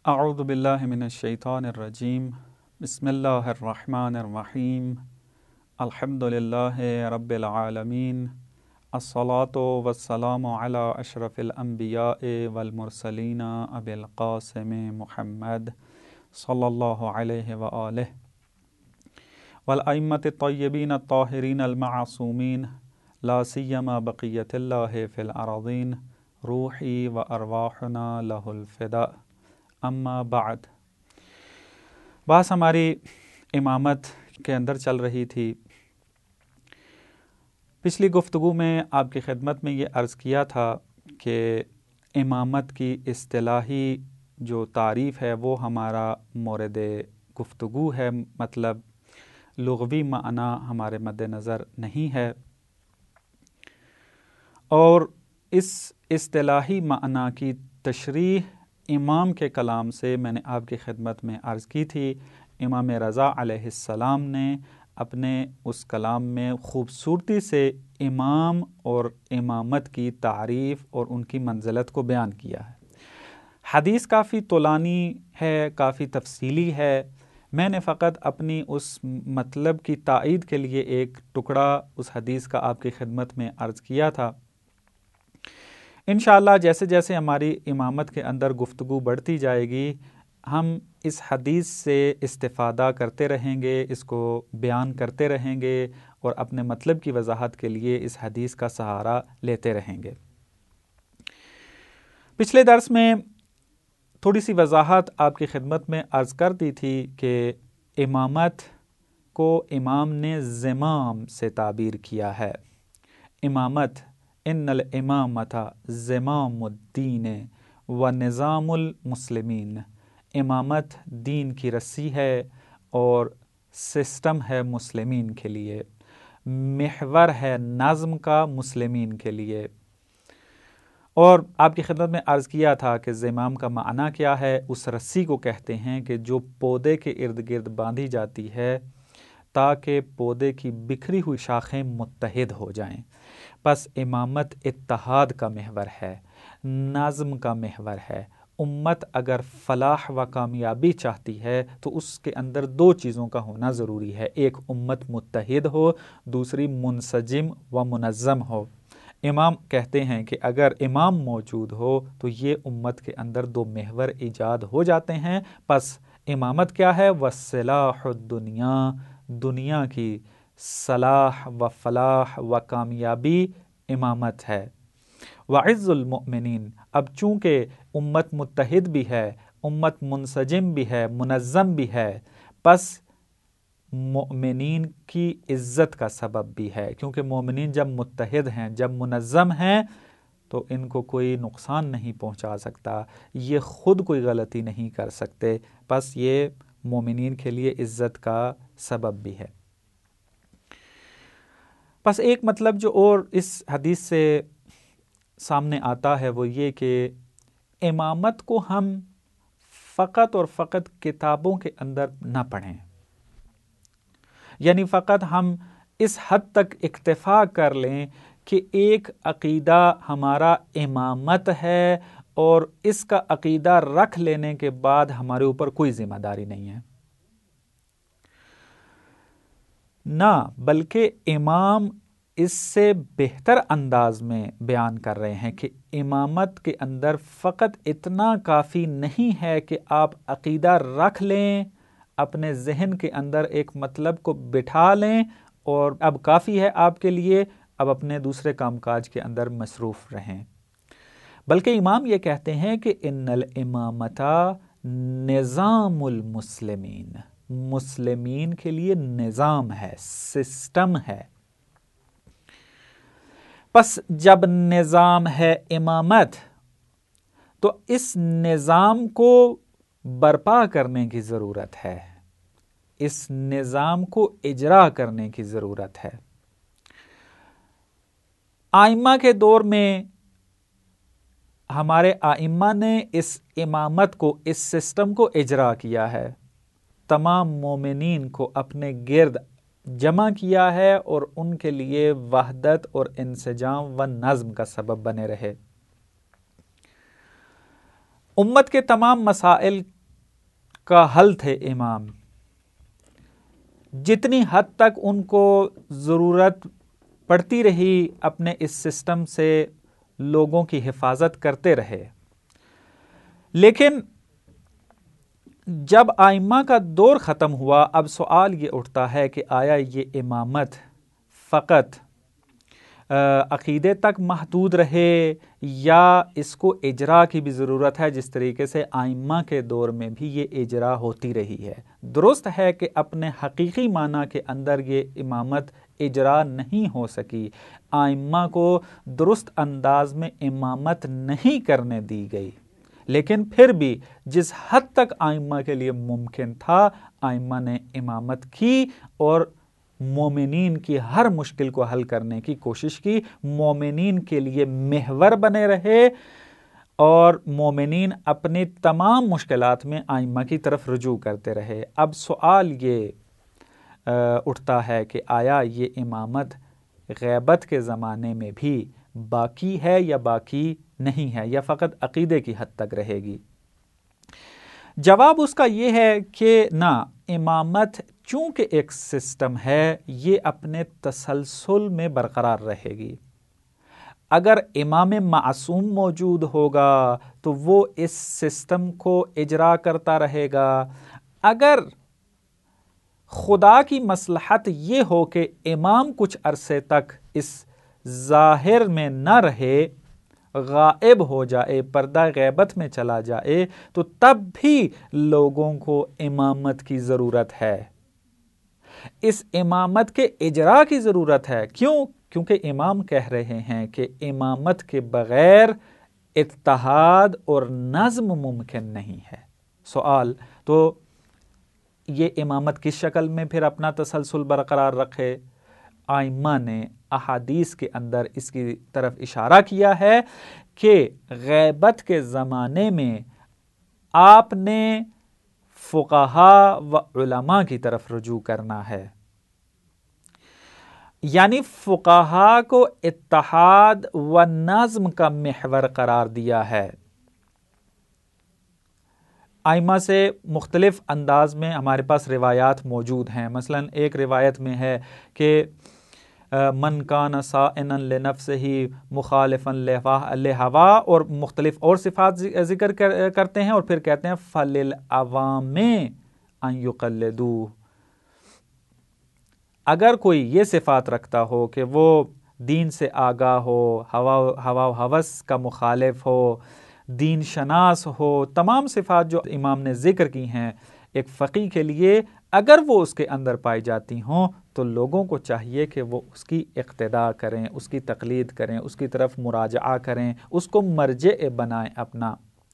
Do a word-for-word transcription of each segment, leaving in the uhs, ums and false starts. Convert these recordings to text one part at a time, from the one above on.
اعوذ باللہ من الشیطان الرجیم بسم اللہ الرحمن الرحیم الحمد للہ رب العالمین الصلاۃ والسلام علی اشرف الانبیاء والمرسلین ابی القاسم محمد صلی اللہ علیہ وآلہ والائمۃ الطیبین الطاہرین المعصومین لا سیما بقیۃ اللہ فی الارضین روحی و ارواحنا لہ الفداء اما بعد۔ بات ہماری امامت کے اندر چل رہی تھی۔ پچھلی گفتگو میں آپ کی خدمت میں یہ عرض کیا تھا کہ امامت کی اصطلاحی جو تعریف ہے وہ ہمارا مورد گفتگو ہے، مطلب لغوی معنی ہمارے مد نظر نہیں ہے، اور اس اصطلاحی معنی کی تشریح امام کے کلام سے میں نے آپ کی خدمت میں عرض کی تھی۔ امام رضا علیہ السلام نے اپنے اس کلام میں خوبصورتی سے امام اور امامت کی تعریف اور ان کی منزلت کو بیان کیا ہے۔ حدیث کافی طولانی ہے، کافی تفصیلی ہے، میں نے فقط اپنی اس مطلب کی تائید کے لیے ایک ٹکڑا اس حدیث کا آپ کی خدمت میں عرض کیا تھا۔ انشاءاللہ جیسے جیسے ہماری امامت کے اندر گفتگو بڑھتی جائے گی، ہم اس حدیث سے استفادہ کرتے رہیں گے، اس کو بیان کرتے رہیں گے اور اپنے مطلب کی وضاحت کے لیے اس حدیث کا سہارا لیتے رہیں گے۔ پچھلے درس میں تھوڑی سی وضاحت آپ کی خدمت میں عرض کر دی تھی کہ امامت کو امام نے زمام سے تعبیر کیا ہے۔ امامت ان الامامۃ زمام الدین و نظام المسلمین، امامت دین کی رسی ہے اور سسٹم ہے مسلمین کے لیے، محور ہے نظم کا مسلمین کے لیے۔ اور آپ کی خدمت میں عرض کیا تھا کہ زمام کا معنی کیا ہے۔ اس رسی کو کہتے ہیں کہ جو پودے کے ارد گرد باندھی جاتی ہے تاکہ پودے کی بکھری ہوئی شاخیں متحد ہو جائیں۔ پس امامت اتحاد کا محور ہے، نظم کا محور ہے۔ امت اگر فلاح و کامیابی چاہتی ہے تو اس کے اندر دو چیزوں کا ہونا ضروری ہے، ایک امت متحد ہو، دوسری منسجم و منظم ہو۔ امام کہتے ہیں کہ اگر امام موجود ہو تو یہ امت کے اندر دو محور ایجاد ہو جاتے ہیں۔ پس امامت کیا ہے؟ وَصِلَاحُ الدُّنْيَا، دنیا کی صلاح و فلاح و کامیابی امامت ہے۔ وَعِزُّ الْمُؤْمِنِينَ، اب چونکہ امت متحد بھی ہے، امت منسجم بھی ہے، منظم بھی ہے، پس مؤمنین کی عزت کا سبب بھی ہے، کیونکہ مومنین جب متحد ہیں، جب منظم ہیں تو ان کو کوئی نقصان نہیں پہنچا سکتا، یہ خود کوئی غلطی نہیں کر سکتے، پس یہ مومنین کے لیے عزت کا سبب بھی ہے۔ پس ایک مطلب جو اور اس حدیث سے سامنے آتا ہے وہ یہ کہ امامت کو ہم فقط اور فقط کتابوں کے اندر نہ پڑھیں، یعنی فقط ہم اس حد تک اکتفا کر لیں کہ ایک عقیدہ ہمارا امامت ہے اور اس کا عقیدہ رکھ لینے کے بعد ہمارے اوپر کوئی ذمہ داری نہیں ہے، نہ، بلکہ امام اس سے بہتر انداز میں بیان کر رہے ہیں کہ امامت کے اندر فقط اتنا کافی نہیں ہے کہ آپ عقیدہ رکھ لیں، اپنے ذہن کے اندر ایک مطلب کو بٹھا لیں اور اب کافی ہے آپ کے لیے، اب اپنے دوسرے کام کاج کے اندر مصروف رہیں، بلکہ امام یہ کہتے ہیں کہ ان الامامۃ نظام المسلمین، مسلمین کے لیے نظام ہے، سسٹم ہے۔ پس جب نظام ہے امامت تو اس نظام کو برپا کرنے کی ضرورت ہے، اس نظام کو اجرا کرنے کی ضرورت ہے۔ ائمہ کے دور میں ہمارے ائمہ نے اس امامت کو، اس سسٹم کو اجرا کیا ہے، تمام مومنین کو اپنے گرد جمع کیا ہے اور ان کے لیے وحدت اور انسجام و نظم کا سبب بنے رہے۔ امت کے تمام مسائل کا حل تھے امام. جتنی حد تک ان کو ضرورت پڑتی رہی اپنے اس سسٹم سے لوگوں کی حفاظت کرتے رہے. لیکن جب آئمہ کا دور ختم ہوا، اب سوال یہ اٹھتا ہے کہ آیا یہ امامت فقط عقیدے تک محدود رہے یا اس کو اجرا کی بھی ضرورت ہے، جس طریقے سے آئمہ کے دور میں بھی یہ اجرا ہوتی رہی ہے. درست ہے کہ اپنے حقیقی معنی کے اندر یہ امامت اجرا نہیں ہو سکی، آئمہ کو درست انداز میں امامت نہیں کرنے دی گئی، لیکن پھر بھی جس حد تک آئمہ کے لیے ممکن تھا آئمہ نے امامت کی اور مومنین کی ہر مشکل کو حل کرنے کی کوشش کی، مومنین کے لیے محور بنے رہے اور مومنین اپنی تمام مشکلات میں آئمہ کی طرف رجوع کرتے رہے. اب سوال یہ اٹھتا ہے کہ آیا یہ امامت غیبت کے زمانے میں بھی باقی ہے یا باقی نہیں ہے، یا فقط عقیدے کی حد تک رہے گی؟ جواب اس کا یہ ہے کہ نہ، امامت چونکہ ایک سسٹم ہے یہ اپنے تسلسل میں برقرار رہے گی. اگر امام معصوم موجود ہوگا تو وہ اس سسٹم کو اجرا کرتا رہے گا. اگر خدا کی مصلحت یہ ہو کہ امام کچھ عرصے تک اس ظاہر میں نہ رہے، غائب ہو جائے، پردہ غیبت میں چلا جائے، تو تب بھی لوگوں کو امامت کی ضرورت ہے. اس امامت کے اجرا کی ضرورت ہے. کیوں؟ کیونکہ امام کہہ رہے ہیں کہ امامت کے بغیر اتحاد اور نظم ممکن نہیں ہے. سوال تو یہ امامت کس شکل میں پھر اپنا تسلسل برقرار رکھے؟ آئمہ نے احادیث کے اندر اس کی طرف اشارہ کیا ہے کہ غیبت کے زمانے میں آپ نے فقہاء و علماء کی طرف رجوع کرنا ہے، یعنی فقہاء کو اتحاد و نظم کا محور قرار دیا ہے. آئمہ سے مختلف انداز میں ہمارے پاس روایات موجود ہیں. مثلا ایک روایت میں ہے کہ من کان صائنا لنفسہ مخالفا لہوا، اور مختلف اور صفات ذکر کرتے ہیں اور پھر کہتے ہیں فللعوام ان یقلدوہ. اگر کوئی یہ صفات رکھتا ہو کہ وہ دین سے آگاہ ہو، ہوا ہوا و ہوس کا مخالف ہو، دین شناس ہو، تمام صفات جو امام نے ذکر کی ہیں ایک فقیہ کے لیے، اگر وہ اس کے اندر پائی جاتی ہوں تو لوگوں کو چاہیے کہ وہ اس کی اقتداء کریں، اس کی تقلید کریں، اس کی طرف مراجعہ کریں، اس کو مرجع بنائیں اپنا.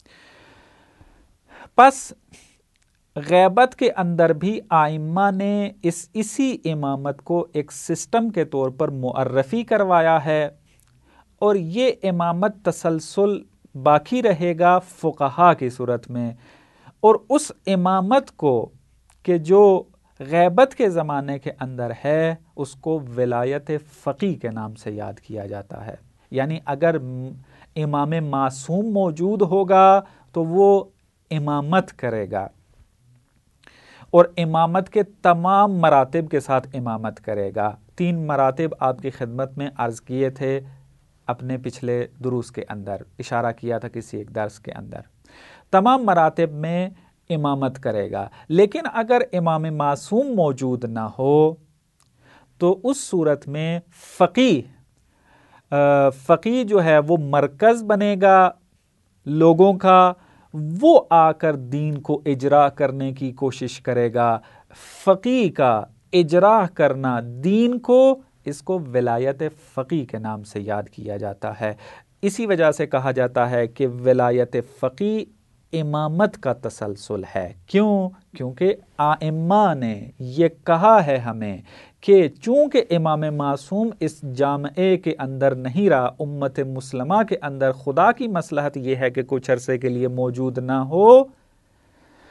پس غیبت کے اندر بھی آئمہ نے اس اسی امامت کو ایک سسٹم کے طور پر معرفی کروایا ہے، اور یہ امامت تسلسل باقی رہے گا فقہاء کی صورت میں. اور اس امامت کو کہ جو غیبت کے زمانے کے اندر ہے اس کو ولایت فقیہ کے نام سے یاد کیا جاتا ہے. یعنی اگر امام معصوم موجود ہوگا تو وہ امامت کرے گا اور امامت کے تمام مراتب کے ساتھ امامت کرے گا. تین مراتب آپ کی خدمت میں عرض کیے تھے اپنے پچھلے دروس کے اندر، اشارہ کیا تھا کسی ایک درس کے اندر. تمام مراتب میں امامت کرے گا. لیکن اگر امام معصوم موجود نہ ہو تو اس صورت میں فقیہ فقیہ جو ہے وہ مرکز بنے گا لوگوں کا، وہ آ کر دین کو اجرا کرنے کی کوشش کرے گا. فقیہ کا اجرا کرنا دین کو، اس کو ولایت فقیہ کے نام سے یاد کیا جاتا ہے. اسی وجہ سے کہا جاتا ہے کہ ولایت فقیہ امامت کا تسلسل ہے. کیوں؟ کیونکہ ائمہ نے یہ کہا ہے ہمیں کہ چونکہ امام معصوم اس جامعے کے اندر نہیں رہا، امت مسلمہ کے اندر خدا کی مصلحت یہ ہے کہ کچھ عرصے کے لیے موجود نہ ہو،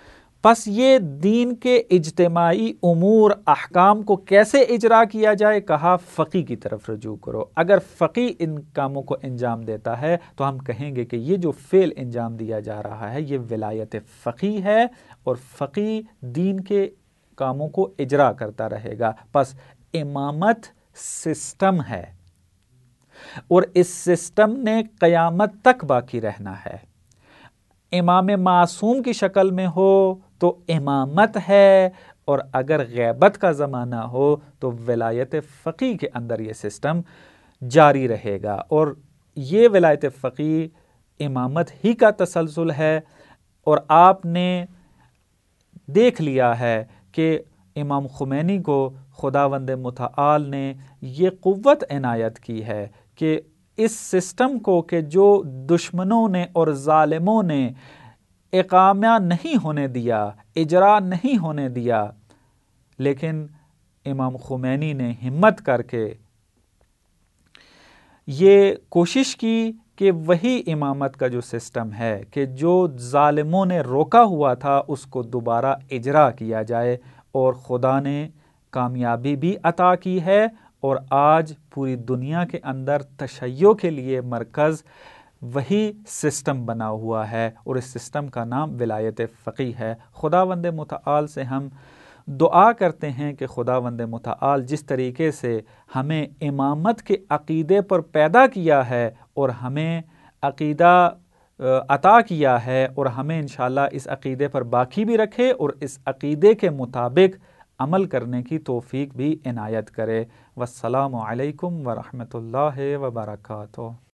پس یہ دین کے اجتماعی امور احکام کو کیسے اجرا کیا جائے؟ کہا فقی کی طرف رجوع کرو۔ اگر فقی ان کاموں کو انجام دیتا ہے تو ہم کہیں گے کہ یہ جو فعل انجام دیا جا رہا ہے یہ ولایت فقی ہے، اور فقی دین کے کاموں کو اجرا کرتا رہے گا۔ پس امامت سسٹم ہے، اور اس سسٹم نے قیامت تک باقی رہنا ہے۔ امام معصوم کی شکل میں ہو تو امامت ہے، اور اگر غیبت کا زمانہ ہو تو ولایت فقی کے اندر یہ سسٹم جاری رہے گا، اور یہ ولایت فقی امامت ہی کا تسلسل ہے۔ اور آپ نے دیکھ لیا ہے کہ امام خمینی کو خداوند متعال نے یہ قوت عنایت کی ہے کہ اس سسٹم کو کہ جو دشمنوں نے اور ظالموں نے اقامہ نہیں ہونے دیا، اجرا نہیں ہونے دیا، لیکن امام خمینی نے ہمت کر کے یہ کوشش کی کہ وہی امامت کا جو سسٹم ہے کہ جو ظالموں نے روکا ہوا تھا اس کو دوبارہ اجرا کیا جائے، اور خدا نے کامیابی بھی عطا کی ہے، اور آج پوری دنیا کے اندر تشیع کے لیے مرکز وہی سسٹم بنا ہوا ہے، اور اس سسٹم کا نام ولایت فقی ہے۔ خداوند متعال سے ہم دعا کرتے ہیں کہ خداوند متعال جس طریقے سے ہمیں امامت کے عقیدے پر پیدا کیا ہے اور ہمیں عقیدہ عطا کیا ہے، اور ہمیں انشاءاللہ اس عقیدے پر باقی بھی رکھے، اور اس عقیدے کے مطابق عمل کرنے کی توفیق بھی عنایت کرے۔ والسلام علیکم ورحمۃ اللہ وبرکاتہ۔